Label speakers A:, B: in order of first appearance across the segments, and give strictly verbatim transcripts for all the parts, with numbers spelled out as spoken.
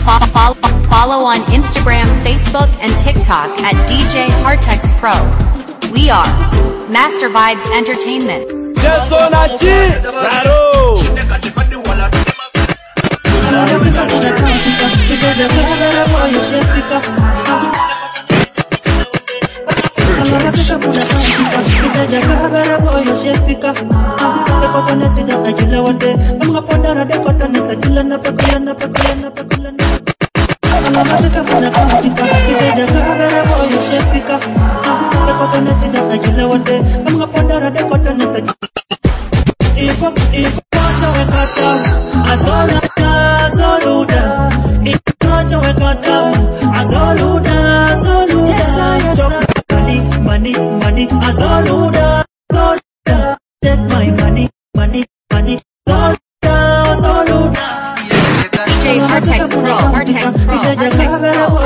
A: Follow, follow on Instagram, Facebook, and TikTok at D J Hartex Pro. We are Master Vibes Entertainment.
B: Money, money, Azoluda, Azoluda, take my money, money, money, Azoluda, Azoluda.
A: D J Hartex Pro, Hartex Pro, Hartex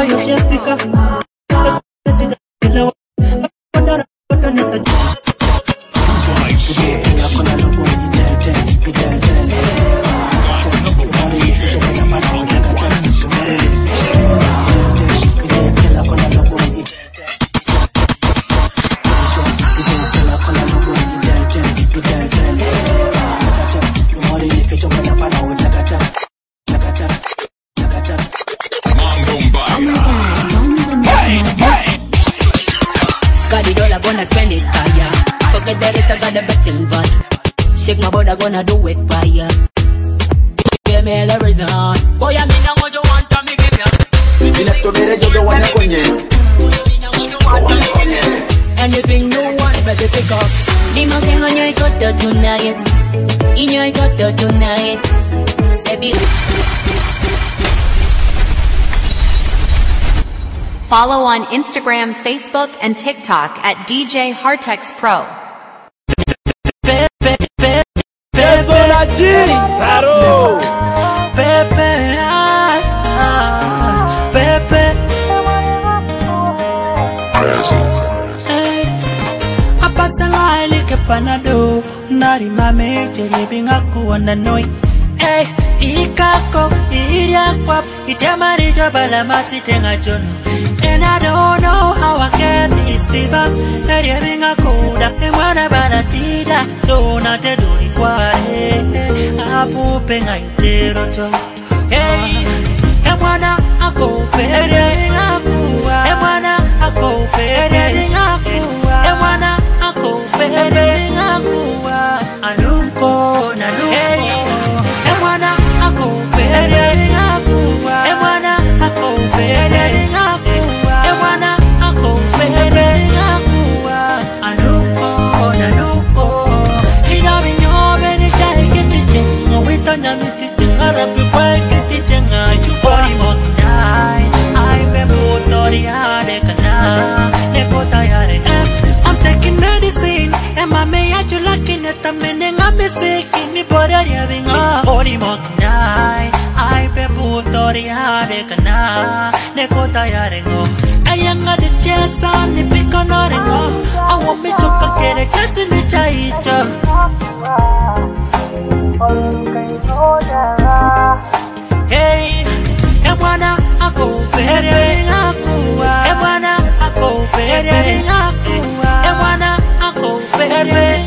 C: Shake my body, gonna do it for ya. Give me the reason. Boy, I mean, what you want to me, give me. You left to get it, you don't want to go in. Anything you want, better pick up. Lima can on your cutter tonight. In your cutter tonight. Baby.
A: Follow on Instagram, Facebook, and TikTok at D J Hartex Pro.
B: Panado, nari mame, jelly aku on the noi. Eh, ikako, iriakwap, itamari jabala masitenga jono. And I don't know how I get this fever. Everything I could, I wanna baratida. Don't I tell you why? I poop and I did. Hey, I wanna I go fair. I wanna I go fair. I wanna I go fair. Anuko, nanuko. I wanna I go fair. I wanna I go fair. I wanna I go fair. Anuko, nanuko. Ina binyo beni chai kitiche. Ngawita nyami kitiche. Arabi kwa kitiche ngayu bori mokinai. I bebo tori hade kana. Nepota yare. I'm taking medicine. And my me at you looking at the meaning I'm sick in the body having a body mokinai. I bebo tori hade kana. Nepota yare go. I am not the chest on the pick on orango. I want me to get it just in the chaicha. Hey, I wanna I go fair. I wanna I go fair. I wanna I go fair.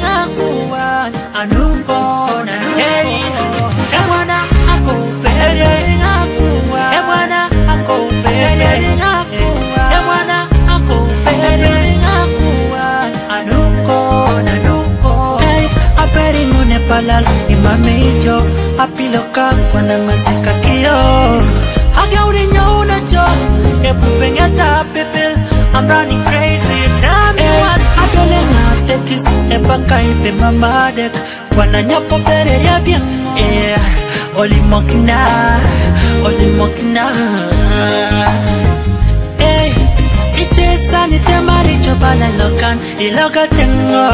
B: I know born and hey, I wanna I go fair. I wanna I go fair. I wanna I go fair. I know born, I know born. Hey, I bet in one palal imamijo. Apiloka kwana masika kio. Hagaude nyona jo. Epupeng ata pepel. I'm running crazy. Tell me what I don't know. Take this epaka ipe mamadek. Kwana nyapo pere ya bien. Yeah, oli mokina, oli mokina. Hey, ichesa ni temari chobala lokan. Iloga tengo.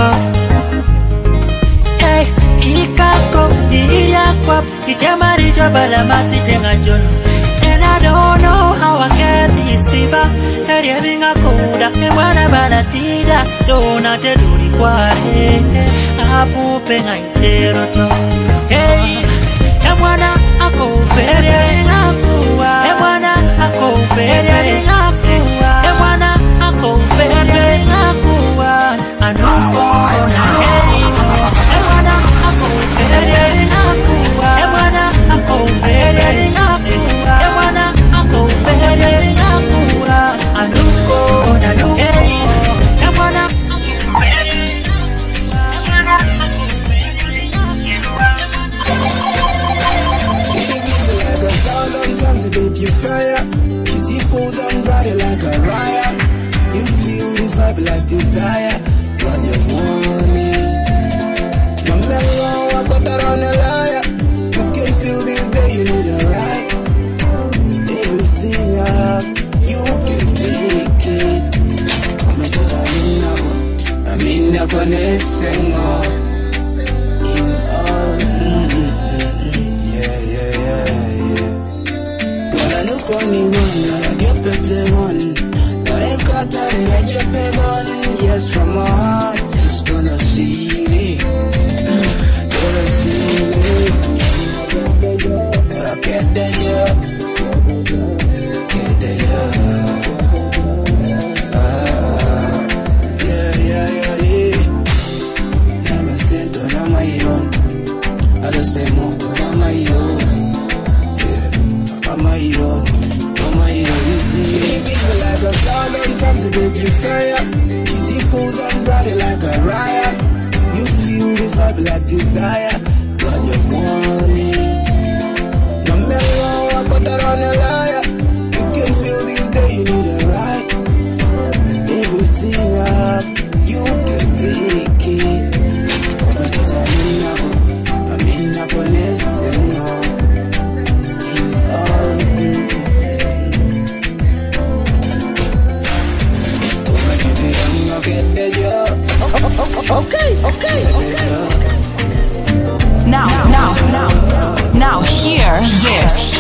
B: Hey, ikako, iriakwap, itamari jabala masitenga jono. And I don't know how I get this fever. Everything I could, I wanna baratida. Don't I tell you why? I poop and I did. Hey, I wanna I go fair. I wanna
D: baby fire. Beautiful and body like a riot. You feel the vibe like desire. God, you've won me. No mellow, I got that on a liar. You can feel this day, you need a ride. Everything I have, you can take it. Come to the minna, I'm in the connection. In all, yeah, yeah, yeah, yeah. Gonna look on me one, I get better one. But I got tired, I just beg on. Yes, from my heart, just gonna see it. Gonna see it. I get that, yeah. Get that, yeah. Ah, yeah, yeah, yeah, yeah. I'm a center, I'm my own. I just stay more, I'm my own. Yeah, I'm my own. I'm my own. Baby's like a thousand times, baby fire. Beautiful and body like a riot. You feel the vibe like desire. God, you've won it. No mellow, I got that on a liar. You can feel this day, you need a ride. Everything I have, you can take it. Come back to the minna, I'm in a connection. In all, come back to the young, I'll get the job.
E: Okay, okay, okay. Now, now, now, now, hear this.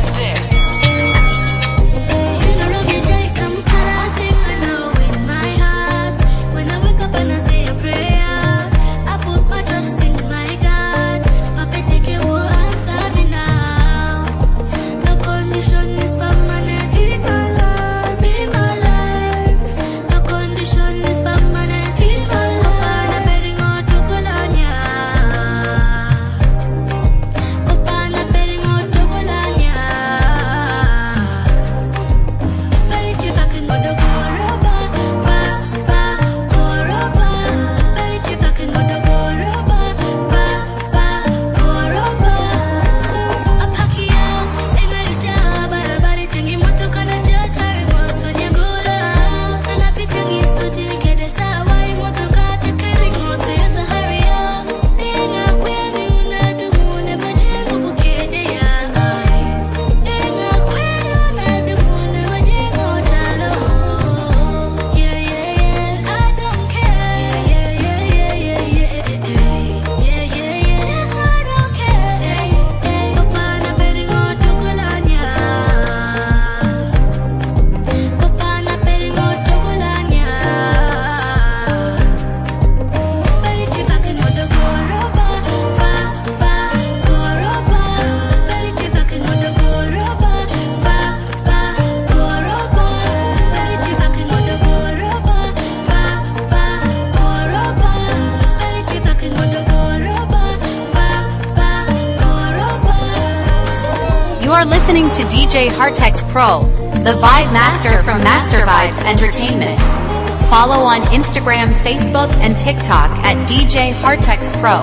A: Listening to D J Hartex Pro, the Vibe Master from Master Vibes Entertainment. Follow on Instagram, Facebook, and TikTok at D J Hartex Pro.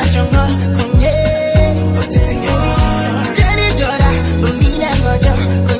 D: Jenny Joda, but me not go.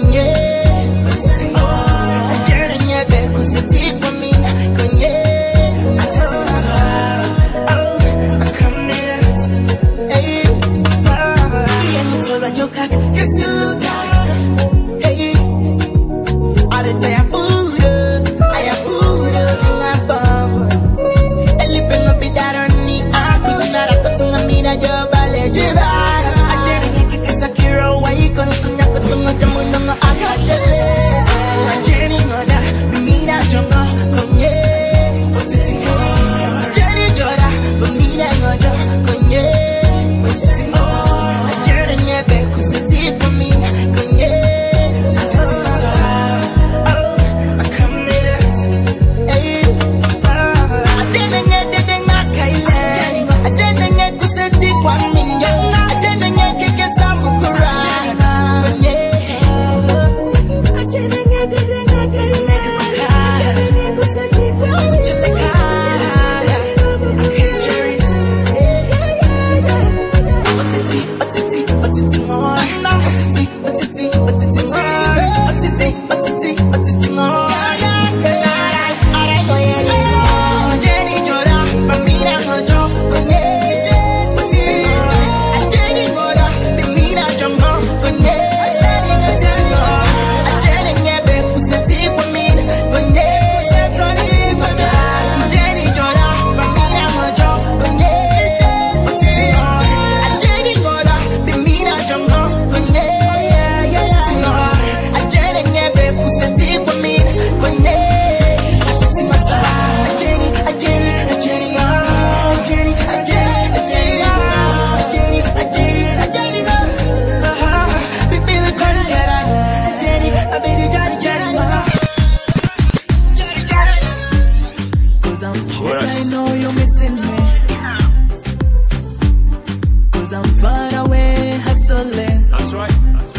D: far away hustling.
F: That's right.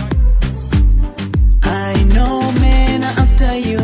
D: I know men are after you.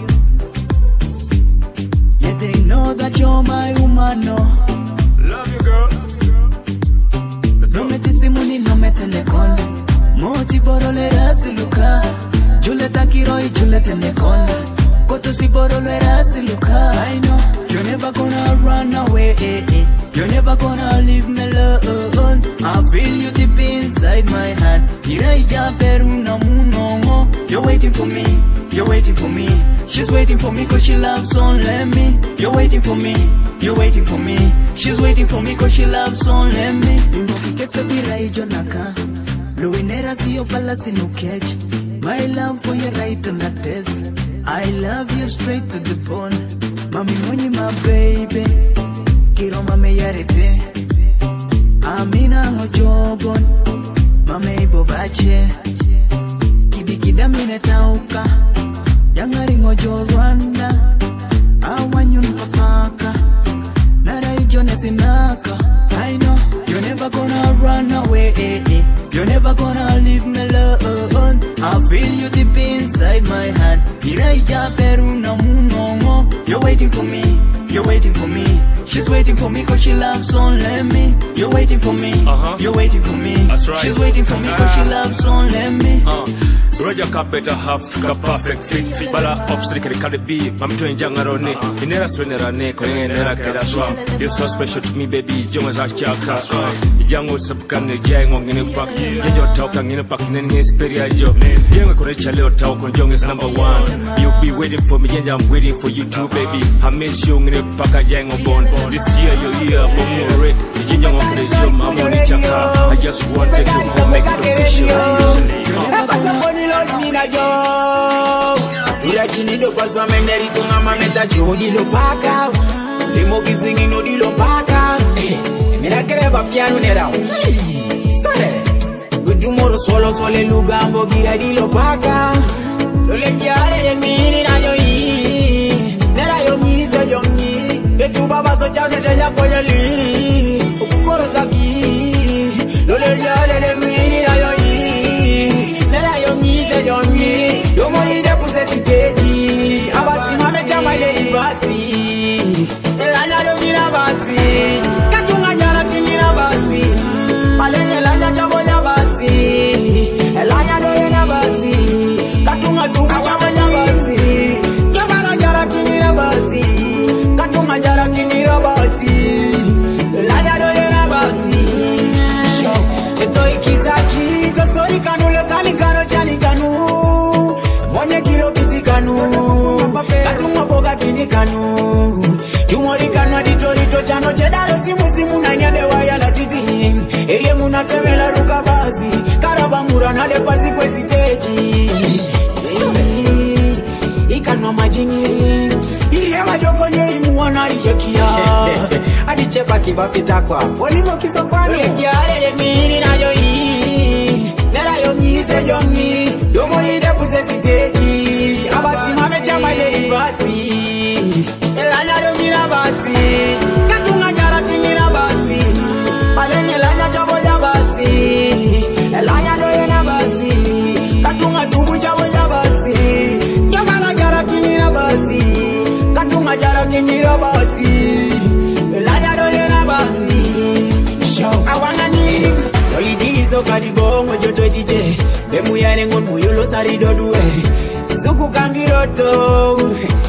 D: Yet they know that you're my woman, no.
F: Love you, girl. Let's go.
D: No me tisimuni, no me tenekon. Moti borole rasiluka. Juleta kiroi, juleta nekon. Koto si borole rasiluka. I know you're never gonna run away. You're never gonna leave me alone. I feel you deep inside my hand. Iraija peruna munongo. You're waiting for me. You're waiting for me. She's waiting for me cause she loves only me. You're waiting for me. You're waiting for me. She's waiting for me cause she loves only me. Imboki kese biraijo naka. Luinera siyo pala sinukech. My love for you right on the test. I love you straight to the bone. Mami mwenye my baby. Kiro mame yarete. Amina ngojobon. Mame ibo bache. Kidikida mine tauka. Yangari ngojo Rwanda. Awanyun papaka. Nara ijo nesinaka. I know you're never gonna run away. You're never gonna leave me alone. I feel you deep inside my hand. Iraija peruna munongo. You're waiting for me. You're waiting for me. She's waiting for me cause she loves only me. You're waiting for me.
F: Uh-huh.
D: You're waiting for me.
F: That's right.
D: She's waiting for me cause she loves only me.
F: Uh. Roger ka better half ka perfect fit. Bala obstacle kali be. Mam to enjanga rone. Inera swenera ne ko inera keda swa. You're so special to me baby. Jonga za chaka. Jango sabkane jango ngine pak. Yenjo tauka ngine pak ngine speria jo. Yengo ko chale o tauko jonga is number one. You be waiting for me and I'm waiting for you too baby. I miss you ngine paka jango bon. This year your year bomore. Jinja ngone jo mamoni chaka. I just want to take you home make it official.
G: Mina jo ira kinido kwa so meneri tunga mameta jodi lo paka limo kizingi no di lo paka mina greba piano nera sare gudumoro solo sole lugambo gira di lo paka lo le chiare de mini na yo yi nera yo mi to yo mi e tu baba so chane de ya koyo li ukoro zaki lo le chiare de mini na yo yi yo mi yo mo ide puse siteji abasi mame chama ile ibasi elanya do mira basi katunga nyara kimira basi palenya elanya chamo ya basi elanya do yena basi katunga tuka chamo ya basi nyara nyara kimira basi katunga nyara kimira basi elanya do yena basi show eto ikisaki to story kanule kalikano chani kanu monye kilo kitikanu katumwa boga kinikanu tumori kanwa ditorito chano chedaro simu simu na nyade waya la titi eye munatemela ruka basi karabamura na de pasi kwa siteji ikanwa majini ile majoko nye muona rijekia adichepa kibapita kwa polimo kisokwani jare mini na yo yi nera yo mi te yo mi yo mo ide puse siteji abasi mame chama ye ibasi elanya do mira basi katunga jara kimira basi palenya elanya chabo ya basi elanya do yena basi katunga tubu chabo ya basi nyamana jara kimira basi katunga jara kimira basi elanya do yena basi show I wanna need Olidizo kadibongo joto D J Bemu yane ngon muyolo sarido duwe Suku kangiroto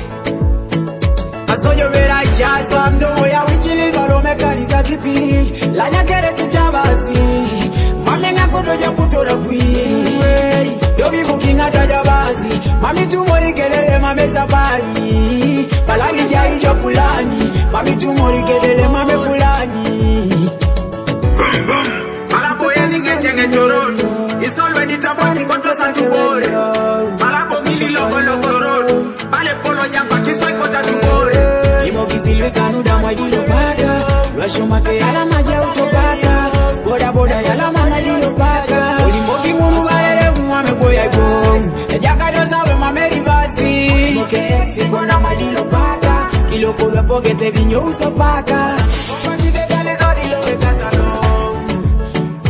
G: Asojo vera chaso amdomo ya wichili Balo mekanisa kipi Lanya kere kichabasi Mame nga koto ya putora pui Yobi buking ataja basi Mami tumori kelele mame sabali Palagi jai jopulani Mami tumori kelele mame fulani Vroom vroom Chenge chorot is already tapati koto santubore Malabo mili logo logo road Bale polo jamba kisoi kota tubore Imo kisilwe kanuda mwadilo pata Lwasho make yala maja utopata Boda boda yala mana dilo pata Olimoki munu walere muwame goya ibo Ejaka dosa we mameri basi Moke eksi kona madilo pata Kilo kolwe pogete vinyo uso pata Mwanjide gale zodi lowe katalo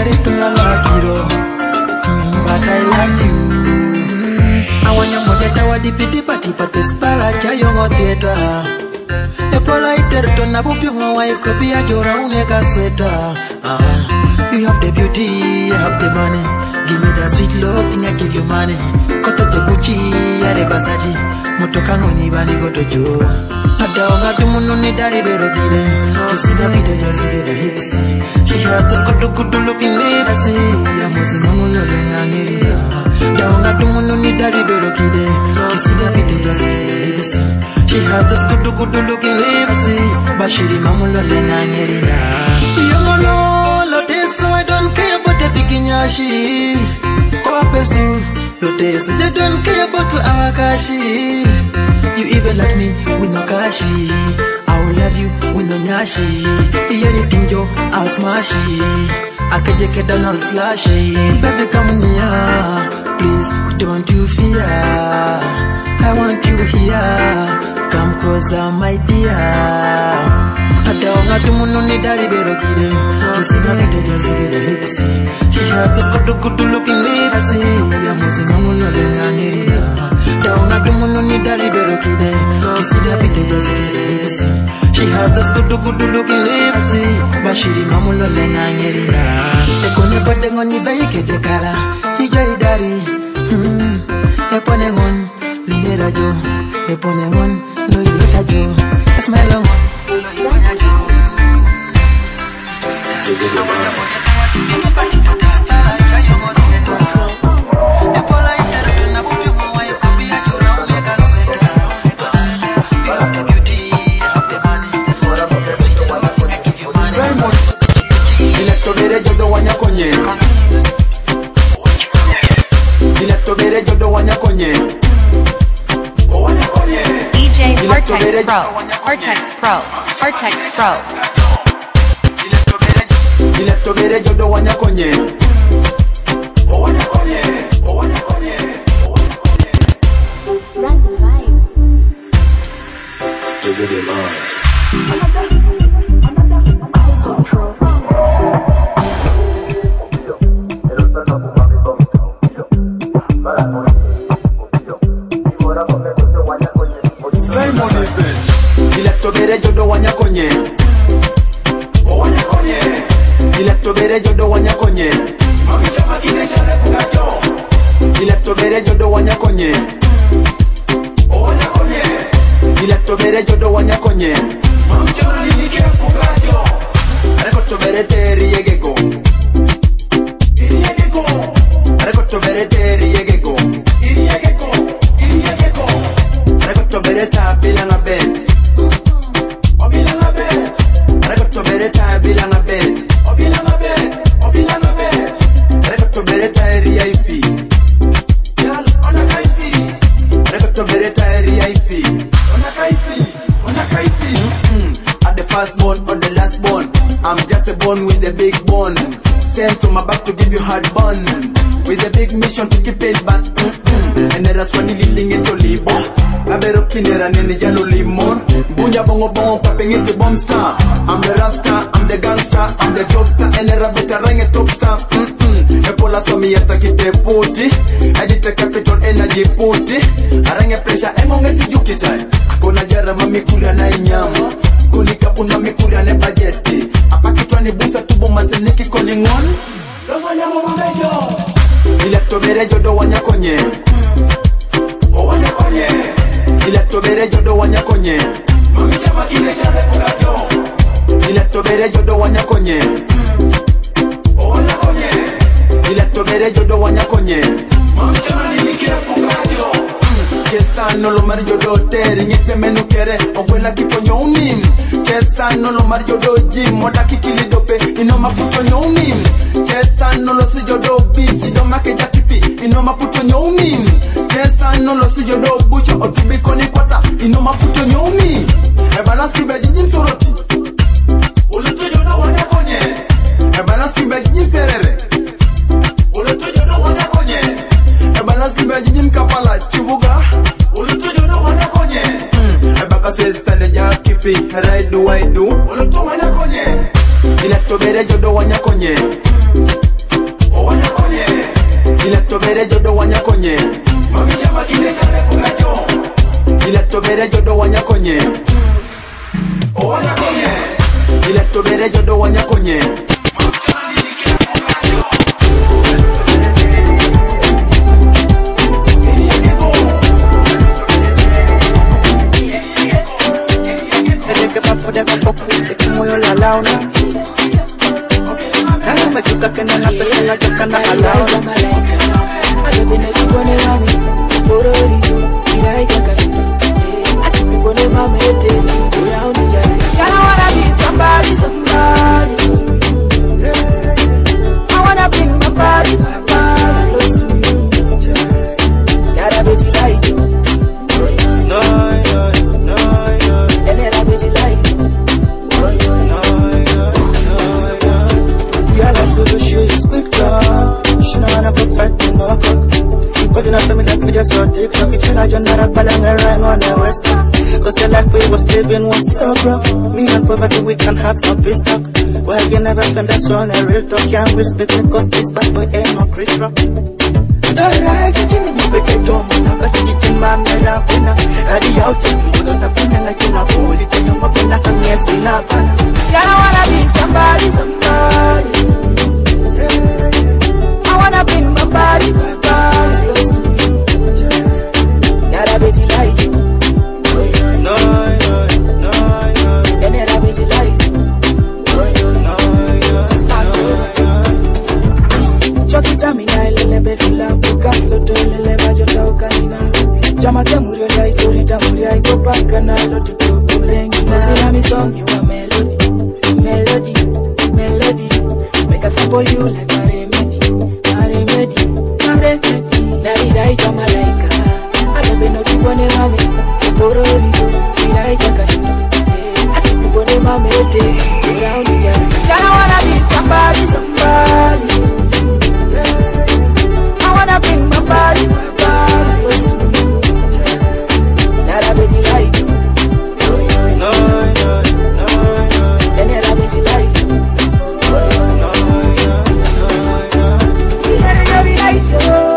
H: to la lakiro, but I love you. I want your mother to wa dipiti pati pati spara cha yongo theater. The polite to na bupi mwa ikobi ajora uneka sweta. Ah, you have the beauty, I have the money. Give me that sweet love, and I give you money. Koto to Gucci, yare Versace. Motokango ni bani goto jo. Adaonga tumuno ni dari berogire. Kisi na vita just get the hips. She has just good good looking lips. Amosi mamulo lenga ngiria. Adaonga tumuno ni dari berogire. Kisi na vita just get the hips. She has just good good looking lips. Bashiri mamulo lenga ngiria. Yongolo lote so I don't care about the bikinyashi. Kwa pesu lote so they don't care about our kashi. You even like me with no kashi. I will love you with no nyashi. Anything yo, I'll smash it. I can take it down, I'll slash it. Baby, come near, please don't you fear. I want you here, come closer, my dear. Adaonga tumuno ni dari berogire. Kisi na vita just get the hips. She has just good good looking lips. Amosi mamulo lenga ngiria. Adaonga tumuno ni dari berogire. Kisi na vita just get the hips. She has just good good looking lips. Bashiri mamulo lenga ngiria. Ekone pate ngoni baike de kala. Ijo idari. Hmm. Epone ngon linera jo. Epone ngon no ilesa jo. Smile on.
A: D J Hartex Pro, Hartex Pro, Hartex Pro.
I: Diletto bere jodo wanya konye. O wanya konye, o wanya konye, o wanya konye.
J: Run the vibe.
I: Jose de man. Simon Eben. Diletto bere jodo wanya konye. O wanya konye. Diletto bere jodo wanya konye. Mami chama kine chale bugajo. Diletto bere jodo wanya konye. O wanya konye. Diletto bere jodo wanya konye. Mami chama nilike bugajo. Rekoto bere teri yegego. Iri yegego. Rekoto bere teri yegego. Iri yegego. Iri yegego. Rekoto bere tabila na bed. Obila na bed. Rekoto bere tabila na bed. Obila na bed. Obila na bed. Rekoto bere tari yaifi. Yal ona kaifi. Rekoto bere tari yaifi. Ona kaifi. Ona kaifi. At the first born or the last born, I'm just a born with a big bone. Sent to my back to give you hard bun. With a big mission to keep it back. Mm-mm. And there is one living in Tolibo. Nabero kinera nene jalo limor. Bunya bongo bongo papeng into bomb star. I'm the rasta, I'm the gangster, I'm the jobster. And there a better range a top star. Mm-mm. Epola so mi yata kite puti. Adite capital energy puti. Arange pressure emonge si jukitai. Kona jara mami kuria na inyamu. Kunika puna mi kuria ne bajeti. Apa kitwa ni busa tubo mazeniki kolingon. Lofa nyamo mamejo. Diletto bere jodo wanya konye. O wanya konye. Diletto bere jodo wanya konye. Mami chama kine chale bugajo. Diletto bere jodo wanya konye. O wanya konye. Diletto bere jodo wanya konye. Mami chama nilike bugajo. Chesano lo mario do teri ngite menu kere okwela kiponyo unim. Chesano lo mario do jim moda kikili dope ino maputo nyomim. Chesano lo si jodo bichi do make jakipi ino maputo nyomim. Chesano lo si jodo bucho otubiko ni kwata ino maputo nyomi. Ebana sibe jim soroti. Uluto jodo wanya konye. Ebana sibe jim serere. Uluto jodo wanya konye. Ebana sibe jim kapala chibuga. Uluto jodo wanya konye. Ebaka swesta le jakipi ride do I do. Uluto wanya konye. Diletto bere jodo wanya konye. Diletto bere jodo wanya konye Mami chama kine chane pugajo Diletto bere jodo wanya konye O wanya konye Diletto bere jodo wanya konye Mami chama kine chane pugajo
K: Edeke papo de kapoku Eki moyo la launa Nana machuka kena na pesa na choka na alauna
G: Adobine kibone mami Porori Kirai jakarina Ati kibone mami ete Ura unijari Girl, I wanna be somebody, somebody I wanna bring my body, my body close to you Nada beti like you No, no, no, no And nada beti like you No, no, no, no
K: Girl, I'm gonna show you speak talk She know I'm not fighting no cock Cause you know for me that's video so TikTok It's like you're not a palang and rhyme on the west Cause the life we was living was so rough Me and poverty we can have no peace talk Well you never spend that's on a real talk Can't we split it cause this bad boy ain't no Chris Rock Alright, you didn't need to get on But you didn't mind me la pena Adi out just more than the pena Like you not hold it You know pena come here see na pana
G: Girl, I wanna be somebody, somebody I wanna bring my body, my body close to you Nada beti like you No, no, no, no And nada beti like you No, no, no, no Chokita mina ilele bedula Kukaso to ilele bajota ukanina Jama ke muri oda ikorita muri aiko paka na lotu kukurengi Nasina mi song you a melody Melody, melody Make a sample you like a remedy A remedy, a remedy Naida ita malaika Adabe no kibone mame Kukorori Ira ita kaduna Ati kibone mame ete Ura unijari Girl, I wanna be somebody, somebody I wanna bring my body, my body close to you Nada beti like you No, no, no, no And nada beti like you No, no, no, no Nada beti like you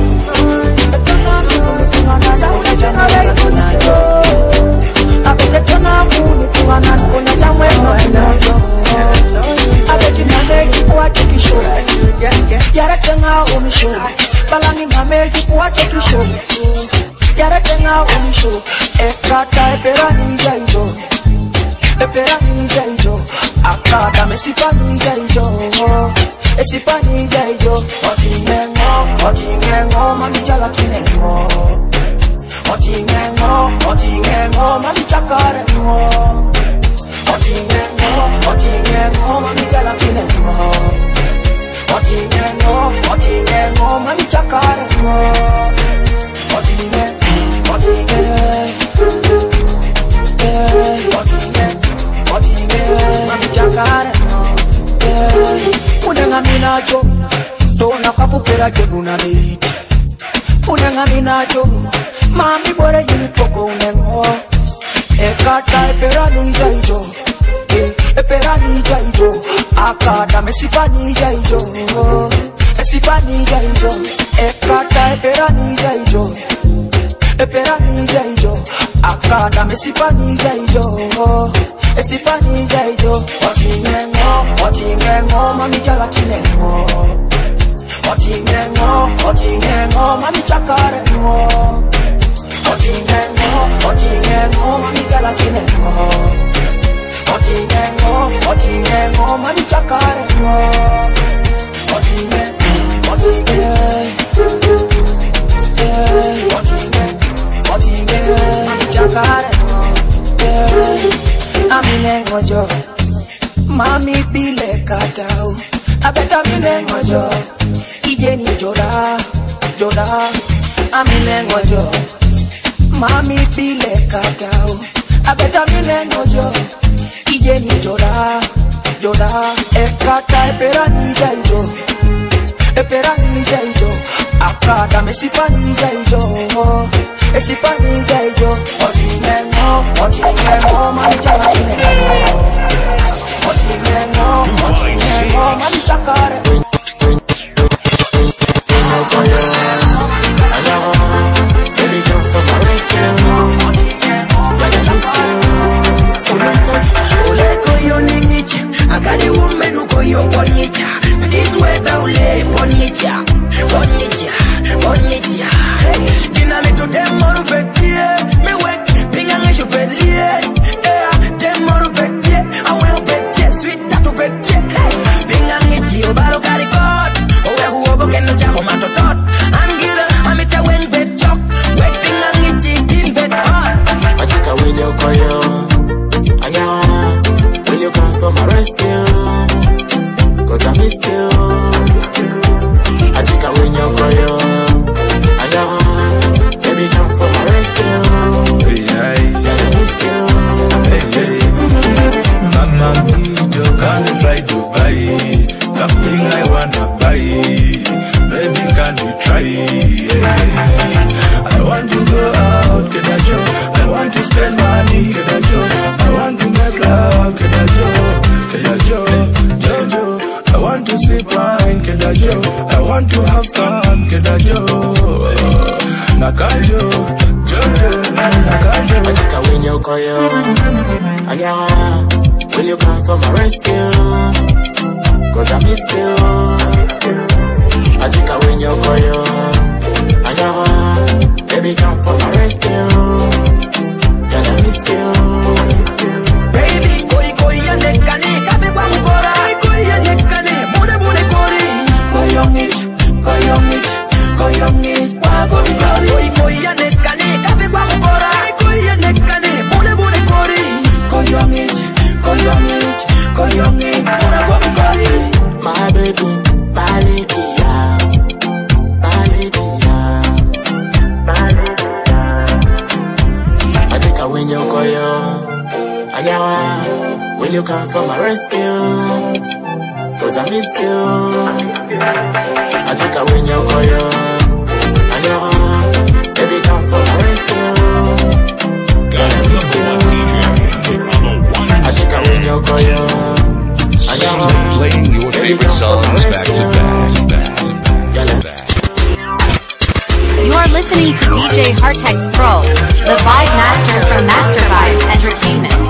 G: Yara tenga umisho Balangi mameji kuwate kisho Yara tenga umisho Ekata epera nija ijo Epera nija ijo Akada mesipa nija ijo Esipa nija ijo Otingengo, otingengo Mami jala kinengo Otingengo, otingengo Mami chakarengo Otingengo, otingengo Mami jala kinengo Otingengo, otingengo, mami chakarengo Otinge, otinge Otinge, otinge, mami chakarengo Unenga minacho, tona kapupera keduna neiti Unenga minacho, mami bore yini toko unengo Ekata epera nija ijo Epera nija ijo Akada mesipa nija ijo Esipa nija ijo Ekata epera nija ijo Epera nija ijo Akada mesipa nija ijo Esipa nija ijo Otingengo, otingengo Mami jala kinengo Otingengo, otingengo Mami chakarengo Otingengo, otingengo Mami jala kinengo Otingengo, otingengo, mami chakarengo Otinge, otinge Otinge, otinge, mami chakarengo Aminengo jo Mami bile katao Abeta minengo jo Ijeni joda, joda Aminengo jo Mami bile katao Abeta minengo jo Ijeni joda, joda Ekata epera nija ijo Epera nija ijo Akada mesipa nija ijo Esipa nija ijo Otingengo, otingengo Mami jala kinengo Otingengo, otingengo Mami chakare Onija, onija, onija. Dina me to dem moru betie, me wek pinga ngesho bedlie. Eh, dem moru betie, awe betie, sweet tattoo betie. Pinga ngeji obaro kari god, owe huobo kendo chako matotot. Angira, amita wen bet chok, wek pinga ngeji din bet hot.
L: Matika winyo koyo, aya, will you come for my rescue? Cause I miss you. Atika winyo koyo, aya, baby come for my rescue. Hey, hey, yeah, I miss you. Hey, hey, Mama Mito, can you fly Dubai? Something I wanna buy. Baby, can you try? Yeah. I want to go out, get a job. I want to spend money, get a job. I want to make love, get a job, get a job, Jojo. I want to sip wine, get a job. I want to have fun, get a job. Nakajo, Jojo, Nakajo. Matika winyo koyo, aya, will you come for my rescue? Cause I miss you. Matika winyo koyo, aya, baby come for my rescue. Girl, I miss you.
G: Baby, koi koi ya nekane, kabe kwa mkora. Koi ya nekane, bude bude kori. Koyongit, koyongit, koyongit, wabo mikori. Koi koi ya nekane, kabe kwa mkora. Koi ya nekane, bude bude kori. Koyongit, koyongit, koyongit, wabo mikori.
L: My baby, my lady, yeah. My lady, yeah. My lady, yeah. I think I win your koyo. Aya, will you come for my rescue? Cause I miss you. I think I win your koyo. Aya, baby come for my rescue. Girl, I miss you. I think I win your koyo. Aya,
M: playing your favorite songs back to back to back to back to back.
A: You are listening to D J Hartex Pro, the Vibe Master from Master Vibes Entertainment.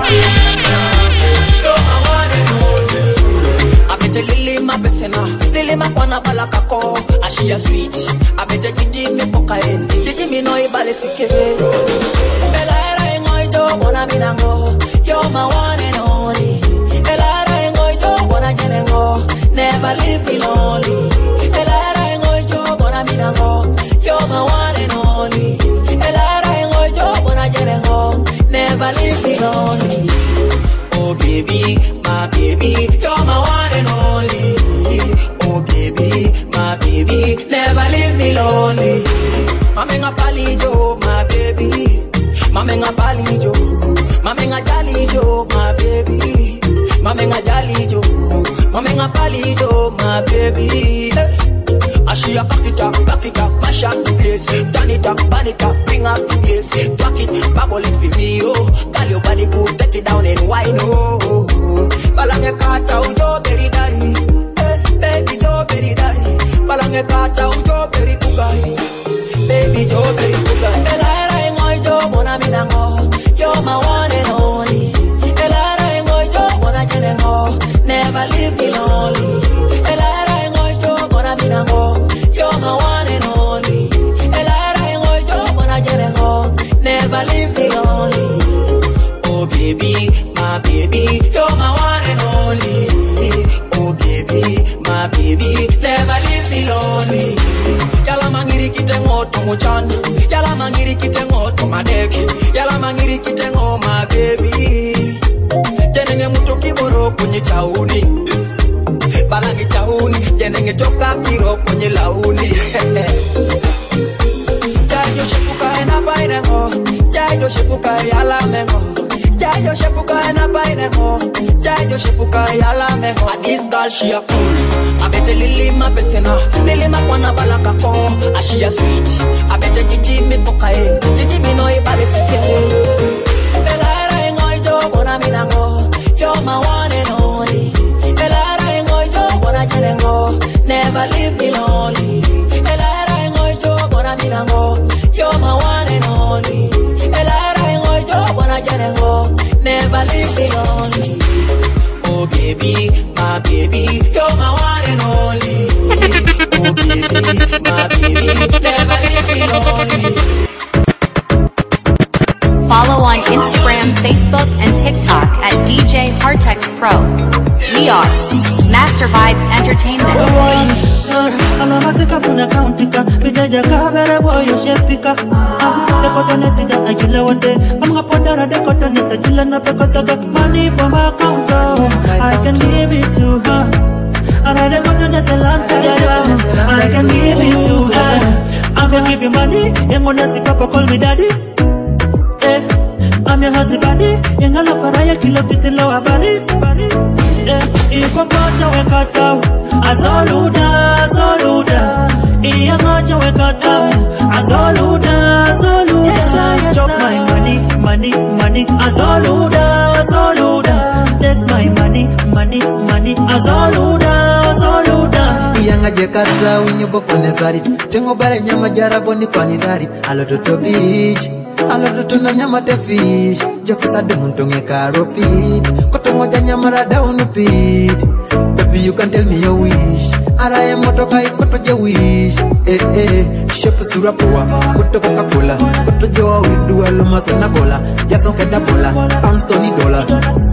G: Abete lili mapesena, lili makwana balakako, ashia sweet. Abete jiji mi pokaen, jiji mi no ibale sikebe. Ela era engoi jo bona minango, you're my one and only. Ela era engoi jo bona jenengo, never leave me lonely. Ela era engoi jo bona minango, you're my one and only. Ela era engoi jo bona jenengo, never leave me lonely. Oh baby, my baby, you're my one and only. Oh baby, my baby, never leave me lonely. Mamenga palijo, my baby. Mamenga palijo, mamenga jalijo, my baby. Mamenga jalijo, mamenga palijo, my baby. Ashia pack it up, back it up, mash up the place. Turn it up, burn it up, bring up the bass. Track it, bubble it for me, oh. Call your body good, take it down and wine, oh. Balange kata ujo beri dari, baby jo beri dari. Balange kata ujo beri kugai, baby jo beri kugai. Ela era engoi jo bona minango, you're my one and only. Ela era engoi jo bona jenengo, never leave me lonely. Ela era engoi jo bona minango, you're my one and only. Ela era engoi jo bona jenengo, never leave me lonely. Oh baby, my baby, you're my one and only. Oh baby, my baby, never leave me lonely. Yala mangiri kitengo tomuchan, yala mangiri kitengo tomadeki, yala mangiri kitengo my baby. Jenenge mutoki boro kwenye chauni, balangi chauni, jenenge toka kiro kwenye launi. Jayo shepuka ena bainengo, jayo shepuka yala mengo. Jayo shepuka ena bainengo, jayo shepuka yala mengo. And this girl she a cool, abete lili mapesena, lili makwana balakako, she a sweet. Abete jiji mi pokae, jiji mi no ibale sike. Ela era engoi jo bona minango, you're my one and only. Ela era engoi jo bona jenengo, never leave me lonely. Ela era engoi jo bona minango, you're my one and only. Ela era engoi jo bona jenengo, never leave me lonely. Oh baby, my baby, you're my one and only. Oh baby,
A: Pro. We are Master Vibes Entertainment.
B: Money from my account, I can give it to her. And I don't want to land I can give it to her. I'm gonna give you money, and when I see Papa call me daddy. Eh, I'm your husband, and I love Paraya Kilo Kitilo Abari. Eh, if I got you, I got you. Azoluda, Azoluda. If I got you, I got you. Azoluda, Azoluda. Chop my money, money, money. Azoluda, Azoluda. Take my money, money, money. Azoluda, Azoluda.
H: Yanga jekata unyobo kone zari Tengo bare nyama jarabo ni kwa nidari Aloto to beach Aloto to na nyama te fish Jokisa de muntonge karo pit Koto moja nyama rada unu pit Baby you can tell me your wish Araye moto kai koto je wish Eh eh Shepu sura poa Koto Coca-Cola Koto joa widu aluma sona cola Jason keda bola Pound stony dollars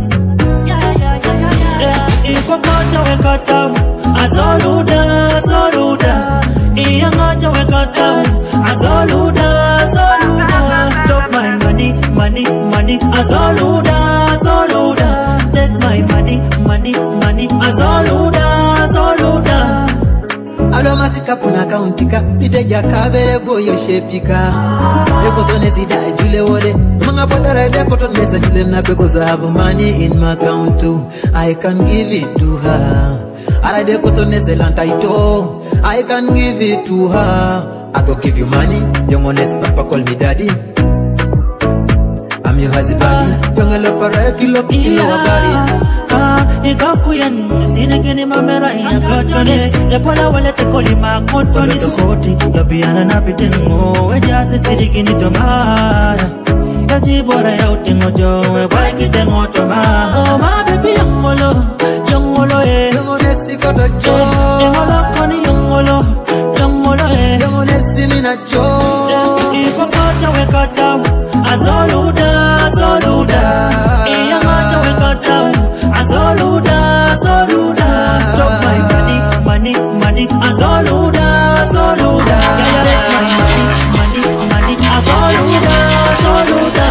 B: If I got you, I got you. Azoluda, Azoluda. If I got you, I got you. Azoluda, Azoluda. Chop my money, money, money. Azoluda, Azoluda. Take my money, money, money. Azoluda, Azoluda.
H: Alo masika puna kauntika Pide jaka bere boyo shepika Eko tone sida jule wole Mga potara ide koto nesa jule na because I have money in my account too I can give it to her Ara ide koto nesa lanta ito I can give it to her I go give you money Young honest papa call me daddy I'm your husband Young alo para kilo kilo wabari
B: Ikakuyan, sinigini mamera inakatone Epola wale tekoli makotoni Tokoti, labiana na pitengo Wejase sinigini tomara Yajibora ya utingo jowe Waiki tengo tomara Oh my baby yongolo, yongolo eh
H: Yongonesi koto jo
B: Yongolo koni yongolo, yongolo eh
H: Yongonesi mina jo
B: Ipakota wekata Azoluda, Azoluda Iyamacha wekata Azoluda, Azoluda. Chop my money, money, money. Azoluda, Azoluda. Money, money, money. Azoluda, Azoluda.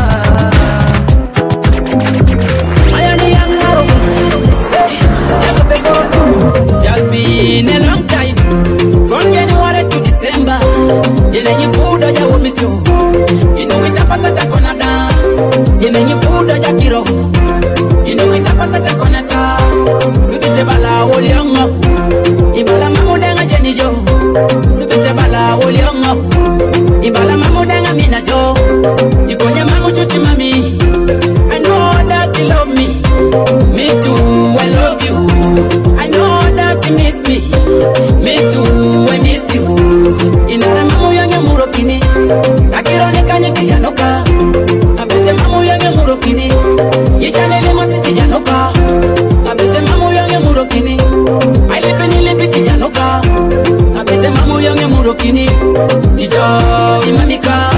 C: Ayani Yangaro. Just been a long time. From January to December. Jelenye buda ya umisyo. Inu itapasa takonada. Jelenye buda ya kiroho. Inu itapasa takonata. Subite bala woli ongo. Ibala mamudenga jenijo. Subite bala woli ongo. Ibala mamudenga minajo. Ikonye mamu chuchi mami. I know that you love me. Me too, I love you. I know that you miss me. Me too, I miss you. Inara mamu yange murokini. Akirone kanye kijanoka. Abete mamu yange murokini. Yichanele masi kijanoka. Abete mamu yange murokini. Ailepe nilepe kijanoka. Abete mamu yange murokini. Nijo imamika.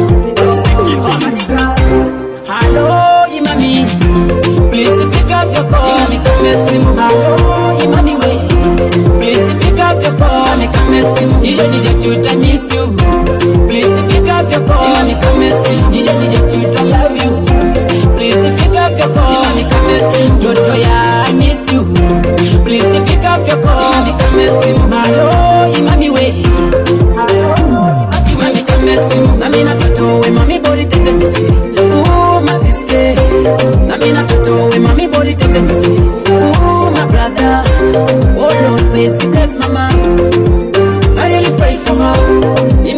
C: Hello imami. Please pick up your call. Imami kamesimu. Hello imami we. Please pick up your call. Imami kamesimu. Nijo nijo chuta miss you. Please pick up your call. Imami kamesimu. Nijo nijo chuta love you. Please pick up your call. Imami kamesimu. Toto ya I miss you. Please pick up your call. Imami kamesimu. Hello imami we. Imami kamesimu. Namina toto we mami body tete misi. Ooh my sister. Namina toto we mami body tete misi. Ooh my brother. Oh Lord please bless mama. I really pray for her.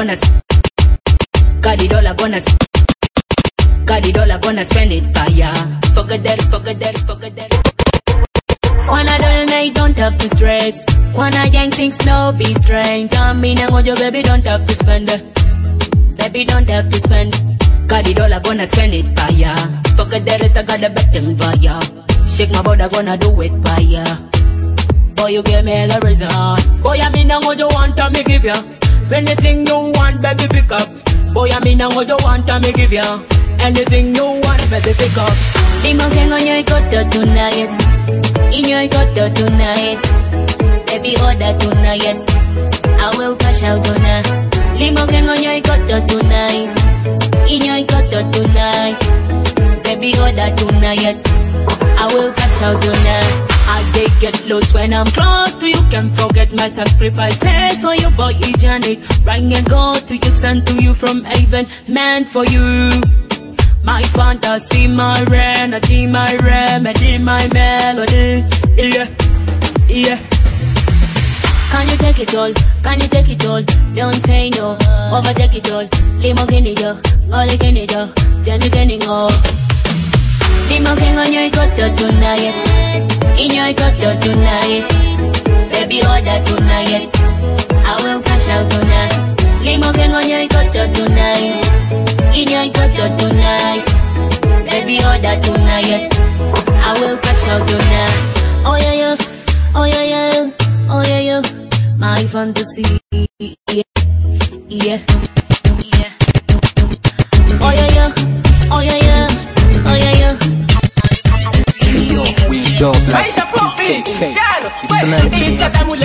C: gonna got the dollar gonna got the dollar gonna spend it by ya. Forget that, forget that, forget that. Wanna do the night, don't have to stress. Wanna gang things, no be strange. Come me now, your baby, don't have to spend. Baby, don't have to spend. Got the dollar gonna spend it by ya. Forget the rest, I got the betting by ya. Shake my body, gonna do it by ya. Boy, you give me the reason. Boy, I mean, now what you want, I me give ya. Anything you want, baby, pick up. Boy, I mean, now what you want, I me give ya. Anything you want, baby, pick up. Limo hang on your cutter tonight. In your cutter tonight. Baby, order tonight. I will cash out tonight. Limo hang on your cutter tonight. In your cutter tonight. Baby, order tonight. I will cash out tonight. I they get lost when I'm close to you. Can't forget my sacrifices for you, boy, each and it. Bring and go to you, send to you from heaven, meant for you. My fantasy, my remedy, my remedy, my melody. Yeah, yeah. Can you take it all? Can you take it all? Don't say no. Overtake it all. Limo gini yo, goli gini yo, Jenny gini go. Limo king on your cutter tonight. In your cutter tonight. Baby, order tonight. I will cash out tonight. Limo king on your cutter tonight. In your cutter tonight. Baby, order tonight. I will cash out tonight. Oh yeah, yeah. Oh yeah, yeah. Oh yeah, yeah. My fantasy. Yeah. Yeah. Yeah. Oh yeah, yeah. Oh yeah, yeah. Oh yeah, yeah.
N: Yo, like T K K. It's an idea.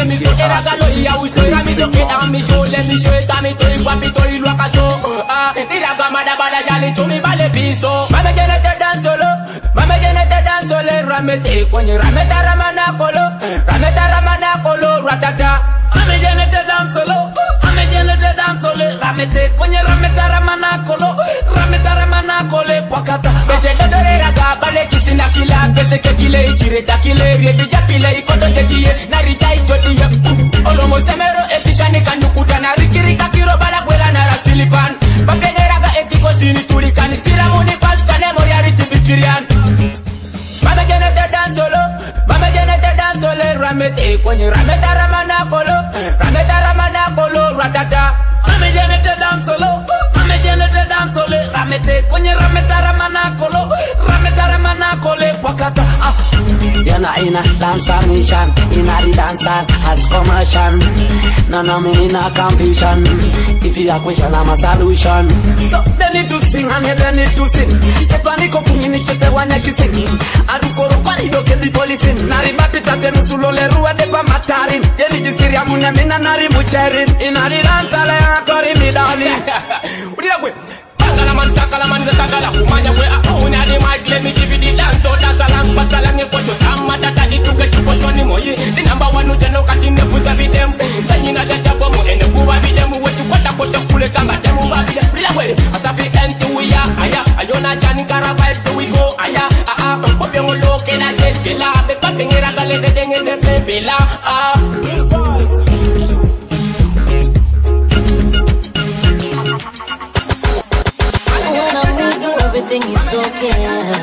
O: Ramete, coño, rameta ramana colo, rameta ramana cole, pocata. Bete de raga, bale kisina kila, bete que kile, chire da kile, riedi jakile, ikoto tekie, narita itodia. Olomo semero, esishani kandukuta, na rikirika kiro bala kwela na rasilipan. Babene raga etiko sini turikani, siramuni pasta ne moriari sibikirian. Mama jene te dansolo, mama jene te dansole, ramete, coño, rameta ramana colo, rameta ramana colo, ratata. Mame jene te dansolo, mame jene te dansole, ramete, coño, rameta ramana colo, rameta ramana cole, wakata.
P: Yana ina dancer mission, ina the dancer has commotion. No no me in a confusion. If you have question, I'm a solution.
O: So they need to sing and they need to sing. Se paniko kumini chote wana kissing. Arukoro pari doke di policing. Nari mati tate nusulo le rua de pa matarin. Jeli jisiria mune mina nari mucherin. Ina the dancer le akori mi dali. Udia kwe. Sakala man, sakala man, the sakala kumanya we are own at the mic. Let me give you the dance, so that's a lang, pass a lang, and push your time. At that, you get you put on him. The number one who don't know, cutting the foot of them. Then you know that you're bomb and the Cuba with them. What you want to put the full come at them, who are the real way. As a big end to we are, aya, ayona, Johnny Caraval, so we go, aya, ah, ah, pop your look and I get you la, the passing it, I got the thing in the baby la, ah.
Q: Everything is okay.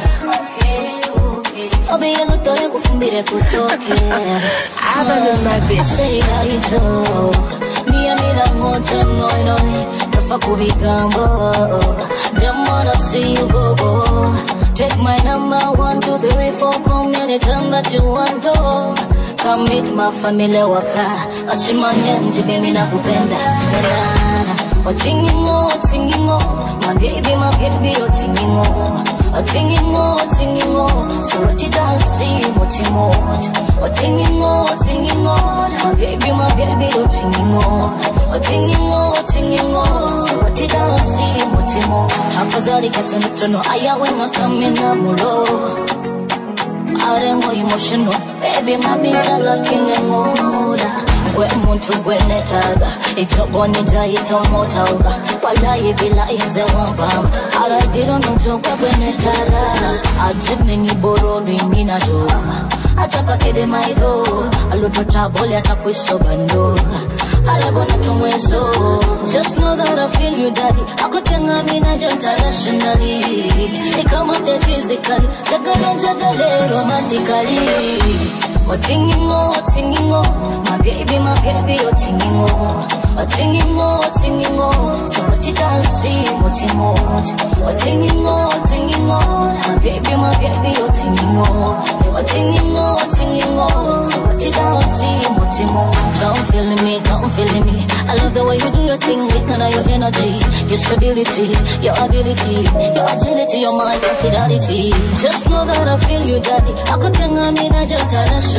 Q: Obi yangu tore kufumbire kutoke. Aba de my bitch say I do. Ni amira moja noino. Tafa kubigambo. Them wanna see you go go. Take my number one two three four. Call me anytime that you want to. Come meet my family waka. Achimanya njibe mina kupenda. Otingingo, otingingo, my baby, my baby, otingingo, otingingo, otingingo, so roti dansi, motimo, otingingo, otingingo, my baby, my baby, otingingo, otingingo, otingingo, so roti dansi, motimo. Afazali katano tono, aya wenga kamina mulo, arengo emotional, baby, mami jala kinengoda. We muntu gwenetaga itoboni jaita motaga walaye bila ize wambam ara diro njoka gwenetaga ajibne ni boroli mina do atapakede maido alotota bole atakwisho bando ala bona tumweso just know that I feel you, daddy. I could tell I'm in a internationally. They come up there physically. Jagale, jagale, romantically. Oh, singing, oh, singing, oh. My baby, my baby, oh, singing, oh. Oh, singing, oh, singing, oh. So what you dancing, what you more. Oh, singing, oh, singing, oh. My baby, my baby, oh, singing, oh. Oh, singing, oh, singing, oh. So what you dancing, what you more. Come feeling me, come feeling me. I love the way you do your thing, with kind of your energy, your stability, your ability, your agility, your mind, your fidelity. Just know that I feel you, daddy. I could think I'm in a internationally.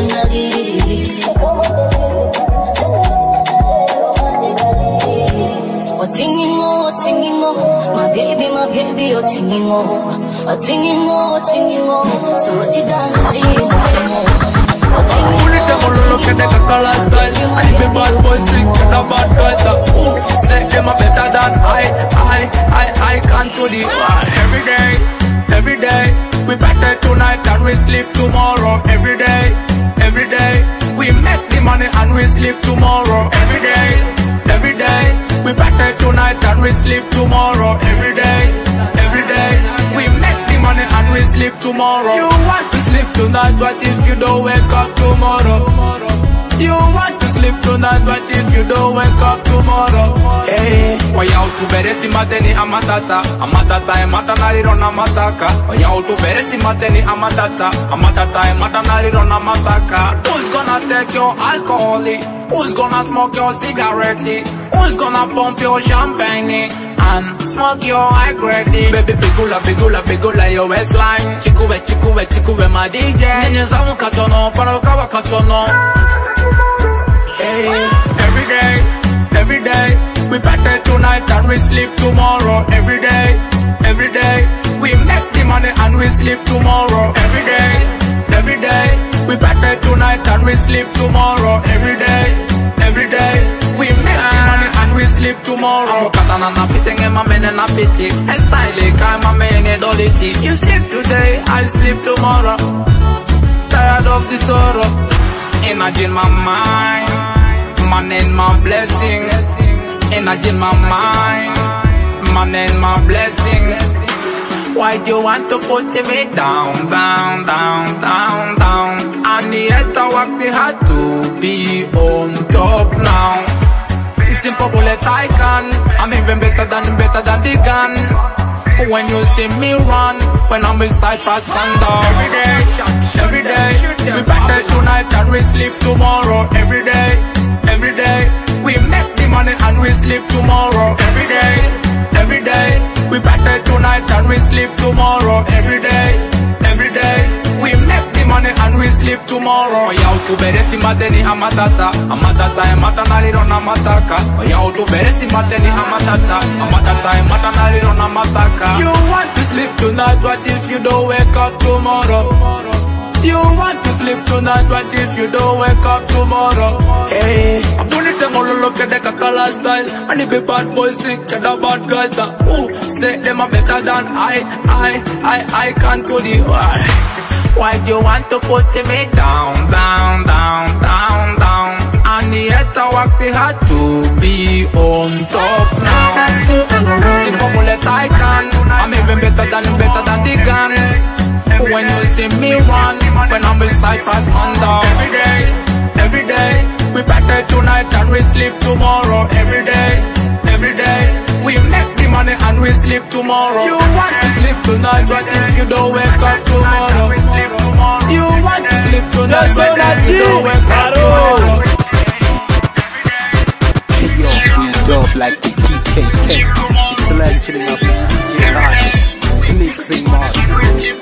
Q: Oh, singing, oh, singing, oh. My baby, my baby, oh, singing, oh. Oh, singing, oh, singing, oh. So what you dancing, what you more.
O: Look at the color style. I be bad boy sick and a bad girl. Ooh, say them a better than I, I, I, I can't do the every day, every day. We better tonight and we sleep tomorrow. Every day, every day. We make the money and we sleep tomorrow. Every day, every day. We better tonight and we sleep tomorrow. Every day, every day. We make the money and we sleep tomorrow. You want to sleep tonight, but if you don't wake up tomorrow. You want to sleep tonight, but if you don't wake up tomorrow. Hey, why out to beresi mateni amatata, amatata ematanari rona mataka. Why out to beresi mateni amatata, amatata ematanari rona mataka. Who's gonna take your alcohol? Who's gonna smoke your cigarette? Who's gonna pump your champagne and smoke your high grade? Baby bigula, bigula, bigula your waistline. Chikuwe, chikuwe, chikuwe my D J. Nenye zamu katono, parokawa katono. Hey, every day, every day. We better tonight and we sleep tomorrow. Every day, every day. We make the money and we sleep tomorrow. Every day, every day. We better tonight and we sleep tomorrow. Every day, every day. We make the money and we sleep tomorrow. Katana na pitting and my men and a pity. And styling, I'm a man and dolity. You sleep today, I sleep tomorrow. Tired of the sorrow. Energy in my mind, man in my blessing. Energy in my mind, man in my blessing. Why do you want to put me down, down, down, down, down? And yet I work the hard to be on top now. It's impossible that I can. I'm even better than, better than the gun. When you see me run, when I'm inside fast and down. Every day, every day. We better tonight and we sleep tomorrow. Every day, every day. We make the money and we sleep tomorrow. Every day, every day. We better tonight and we sleep tomorrow. Every day, every day. We make the money and we sleep tomorrow. Oya utu beresi mateni amatata, amatata ematanari rona mataka. Oya utu beresi mateni amatata, amatata ematanari rona mataka. You want to sleep tonight, what if you don't wake up tomorrow? You want to sleep tonight, what if you don't wake up tomorrow? Hey, I'm gonna take all look at the color style. And if a bad boy sick and a bad girl that ooh, say them are better than I, I, I, I can't do the why. Why do you want to put me down, down, down, down, down? And yet I work the hard to be on top now. Simple that I can, I'm even better than, better than the gun. When you see me run, when I'm inside fast and down. Every day, every day. We better tonight and we sleep tomorrow. Every day, every day. We make the money and we sleep tomorrow. You want to sleep tonight, but if you don't wake up tomorrow. You want to sleep tonight, but if you don't wake up tomorrow.
R: Hey yo, we dope like the P K K. It's like chilling up with D J Hartex, mixing Martin.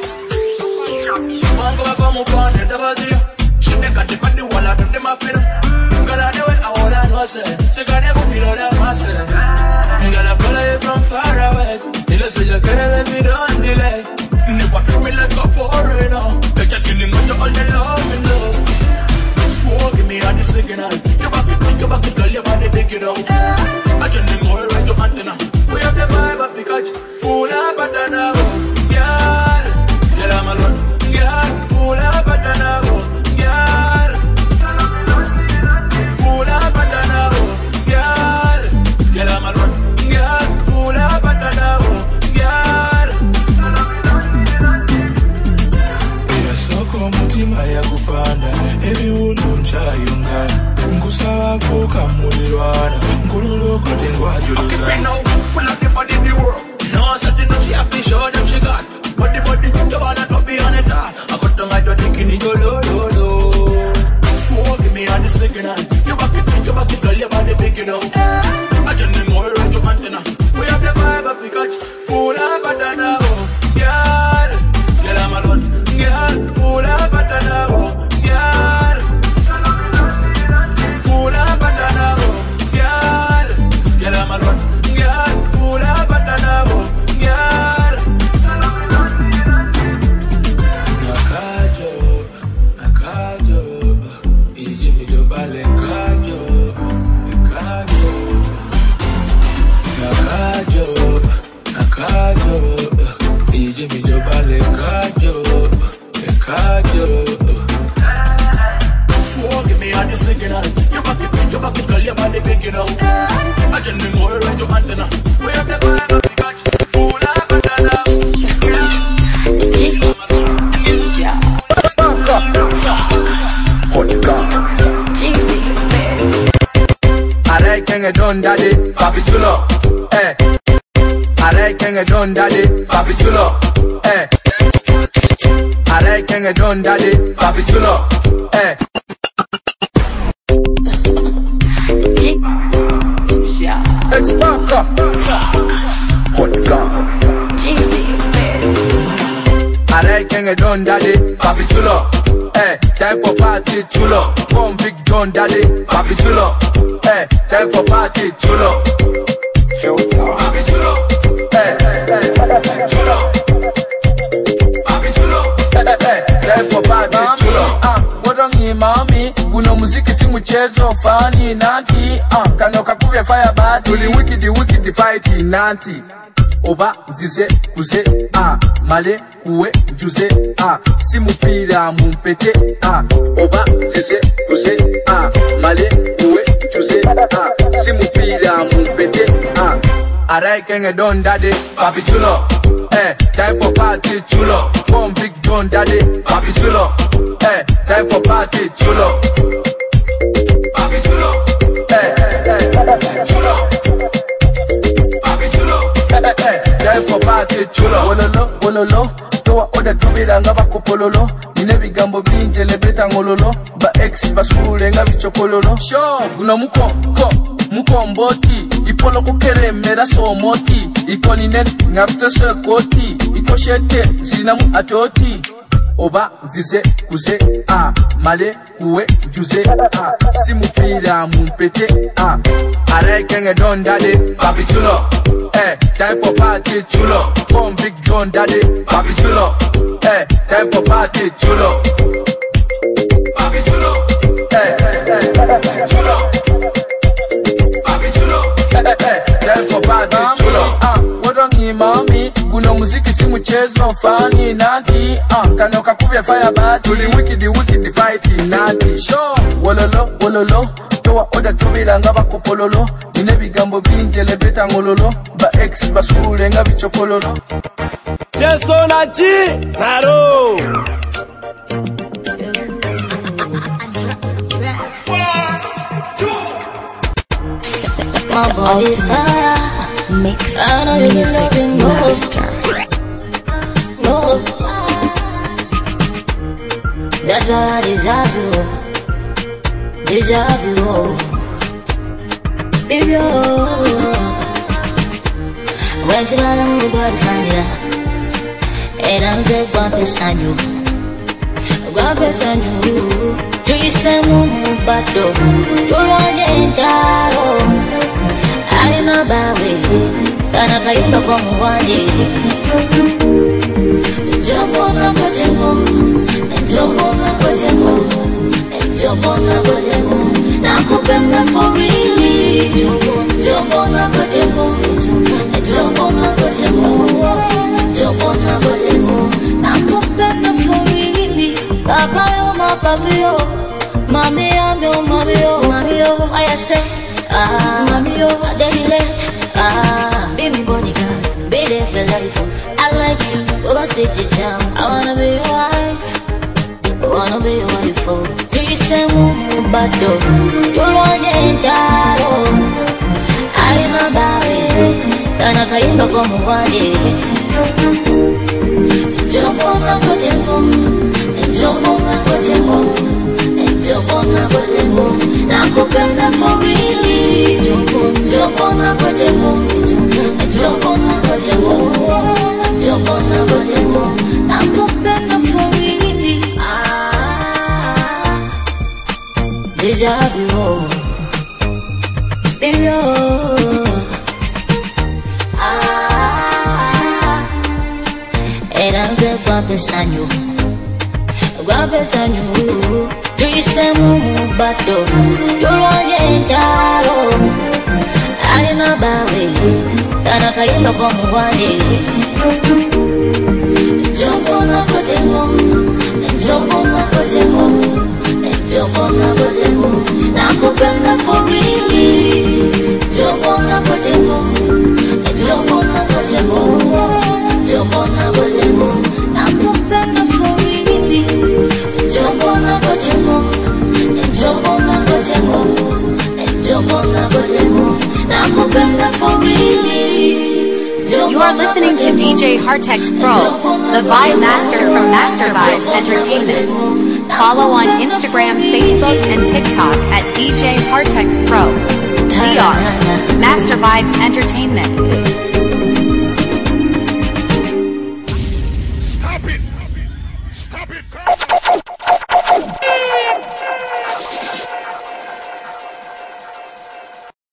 L: She got never feel all that myself. Girl, I follow you from far away. You say you can't let me don't delay. Never treat me like a foreigner. You're killing me all the love and love. Swore, give me all the signal. You back it, you back it, girl, your body take it out. I just need more right to antenna. We have the vibe of the catch. Full of banana. Girl, girl, I'm alone. Girl, full of banana. Girl, full of banana. Girl, girl, I'm alone. cutting what you lose.
O: Full of the body in the world. No, something no she have to show them she got. But the body, you wanna top be on it. I got to like your dick in your low, low, low. Swore, give me on the second hand. You back it, you back it, girl, your body big, you know. I just need more right to antenna. We have the vibe of the catch. Full of banana, oh, girl. Girl, I'm alone. Girl, full of banana, oh, girl. Full of banana, oh, girl. Girl, I'm alone. Girl, full of banana, oh, girl. Nakajo, nakajo, iji mi do bale kajo, nakajo, nakajo, nakajo, iji mi do bale kajo, nakajo. Swore, give me all the signal. You back it, you back it, girl, your body big, you know. I just need more right to antenna. We have the vibe of the catch. Full of banana.
C: Arai kenge don daddy, papi chulo. Eh. Arai kenge don daddy, papi chulo. Eh. Arai kenge don daddy, papi chulo. Eh. It's Baka. Hot gun. Arai kenge don daddy, papi chulo. Eh, time for party chulo. Come big don daddy, papi chulo. Eh, time for party chulo. Papi chulo. Eh, eh, chulo. Papi chulo. Eh, eh, time for party chulo. Ah, wadongi mami, uno muziki si mchezo fani nanti. Ah, kanoka kuve fire bad. Tuli wiki di wiki di fight nanti. Oba zize kuze ah male kuwe juze ah simupira mumpete ah oba zize kuze ah male kuwe juze ah simupira mumpete ah arai kenge don daddy papi chulo eh time for party chulo come big don daddy papi chulo eh time for party chulo papi chulo eh eh chulo papi chulo time for party chulo wololo wololo towa oda tubira nga bakopololo nine bigambo binje lebeta ngololo ba ex basule nga bichokololo sho guno muko ko muko mboti ipolo kukere mera so moti ikoni nen ngabto se koti ikoshete zinamu atoti oba zize kuze ah male kuwe juze ah simupira mumpete ah arai kenge don daddy papi chulo eh time for party chulo come big don daddy papi chulo eh time for party chulo papi chulo eh eh chulo papi chulo eh eh time for party chulo ah wadongi mami uno muziki si mchezo fani nanti ah kanoka kuve fire bad tuli wiki di wiki di fight nanti show wololo wololo towa oda tubira nga bakopololo nine bigambo binje lebeta ngololo ba ex basule nga bichokololo
S: Cheso na chi naro
Q: my body's fire.
A: Mix
Q: I know
A: music
Q: you
A: master.
Q: No, that's why I deserve you. Deserve you, baby. When you let me body sanya, and I'm say one person you, one person you. Do you say mumu bato? Do you want I know about it. Kana kayumba kwa mwani. Jumbo na kotengo, jumbo na kotengo, jumbo na kotengo. Nakupenda for really. Jumbo, jumbo na kotengo, jumbo na kotengo, jumbo na kotengo. Nakupenda for really. Papa yo, ma papi yo, mami yo, mami yo, mami yo. I say. Ah, mommy, yo, I didn't let. Ah, baby, body girl, be there for life. I like you, over city jam. I wanna be your wife. I wanna be your wife. Oh, do you say move, but do you want to enter? I como vale. Jobona kotemo, jobona kotemo, jobona kotemo. Nakupenda for really. Jobona kotemo, jobona kotemo, jobona kotemo. Nakupenda for really. Ah, deja vu, baby. Eranze kwa pesanyo, kwa pesanyo. Tuisemu bato, tuloje ndaro. Alina bawe, dana kalimba kwa mwale. Jombo na kotemo, jombo na kotemo, jombo na kotemo. Nakupenda for really. Jombo na kotemo, jombo na kotemo. Jobona kotemo, nakupenda for really. Jobona kotemo, jobona kotemo, jobona kotemo, nakupenda for really.
A: You are listening to D J Hartex Pro, the Vibe Master from Master Vibes Entertainment. Follow on Instagram, Facebook, and TikTok at D J Hartex Pro. We are Master Vibes Entertainment.